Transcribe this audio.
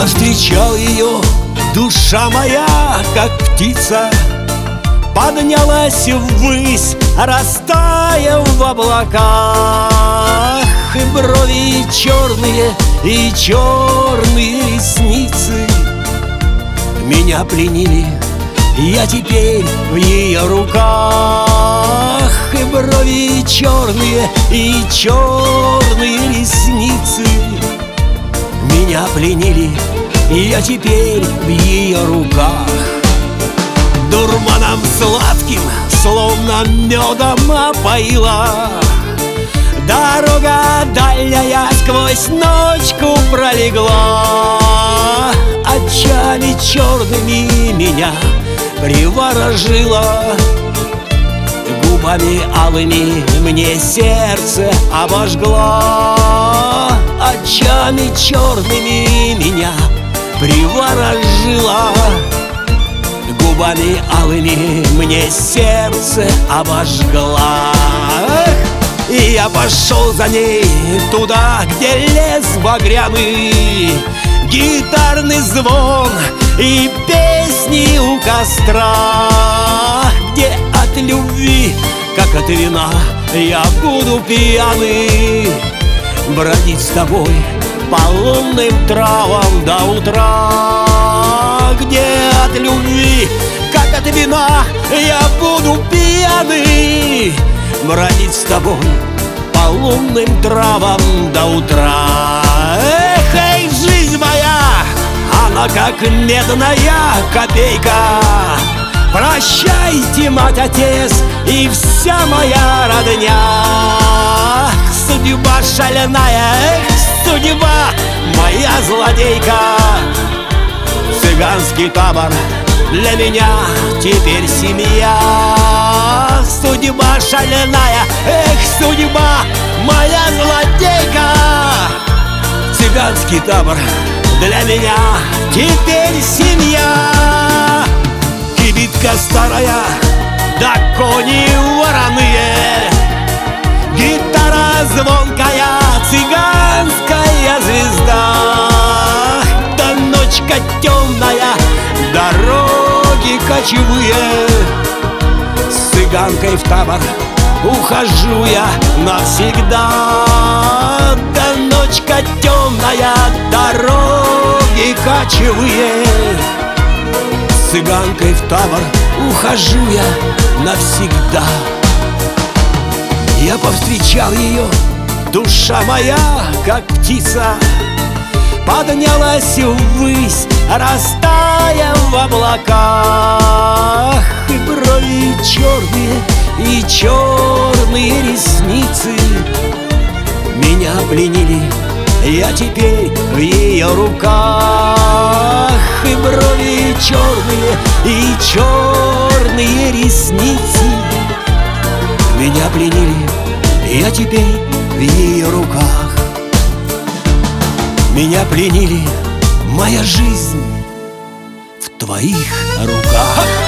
повстречал ее, душа моя, как птица, поднялась ввысь, растая в облаках. И брови черные, и черные ресницы меня пленили, я теперь в ее руках. И брови черные, и черные ресницы меня пленили, я теперь в ее руках. Дурманом сладким, словно медом опоила, дорога дальняя сквозь ночку пролегла. Очами черными меня приворожила, губами алыми мне сердце обожгла. Очами черными меня приворожила, губами алыми мне сердце обожгла. И я пошел за ней туда, где лес багряный, гитарный звон и песни у костра, где от любви, как от вина, я буду пьяный, бродить с тобой по лунным травам до утра, где от любви, как от вина, я буду пьяный, бродить с тобой по лунным травам до утра. Эх, эй, жизнь моя, она как медная копейка. Прощайте, мать, отец и вся моя родня. Судьба шальная, эх, судьба моя злодейка. Цыганский табор для меня теперь семья. Судьба шальная, эх, судьба моя злодейка. Цыганский табор для меня теперь семья. Кибитка старая, да кони вороные, гитара звонкая, цыганская звезда. Да ночка темная, дороги кочевые, с цыганкой в табор ухожу я навсегда. Да ночка темная, дороги кочевые, с цыганкой в табор ухожу я навсегда. Я повстречал ее, душа моя, как птица, поднялась ввысь, растая в облаках. И брови черные, и черные ресницы меня пленили, я теперь в ее руках. И брови черные, и черные ресницы меня пленили, я теперь в ее руках. Меня пленили, моя жизнь в твоих руках.